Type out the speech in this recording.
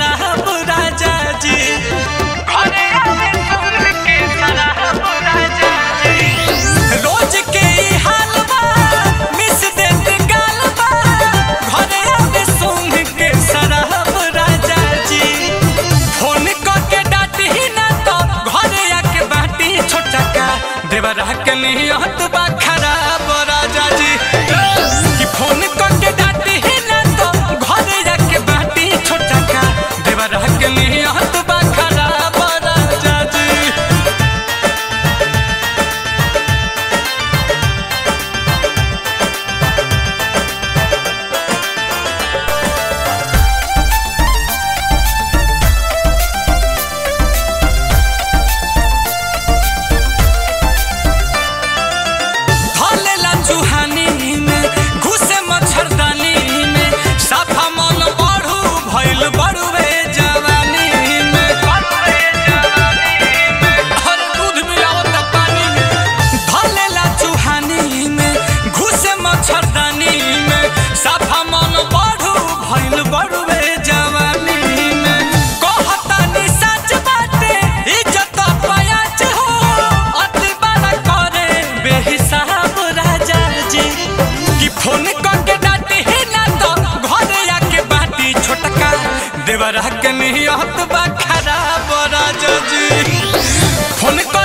शराब राजा जी घरे आवे सुन के शराब राजा जी रोज के ई हाल बा मिस देत गाल बा घरे आवे सुन के शराब राजा जी फोन करके डांटी ना तो घरे आके बाटी छोटा का देवरा के नियत बा खराब राजा जी कि फोन करके डांटी ना तो घरे आके बाटी छोटा का देवरा के नियत बा खराब राजा जी धलेला चुहानी में घुसे मच्छरदानी में साफा मन बढ़ू भइल बड़ुए जवानी में हर दूध मिलावत पानी में धलेला चुहानी में घुसे मच्छरदानी में साफा मन बढ़ू भइल बड़ुए जवानी में कहतानी सच बाटे इज्जत पयाच हो अति बड़ा करे बेहिसाब राजा जी कि फोन करके डांटी ना तो घरे आके बाटी छोटका देवरा के नियत बा खराब राजा जी फोन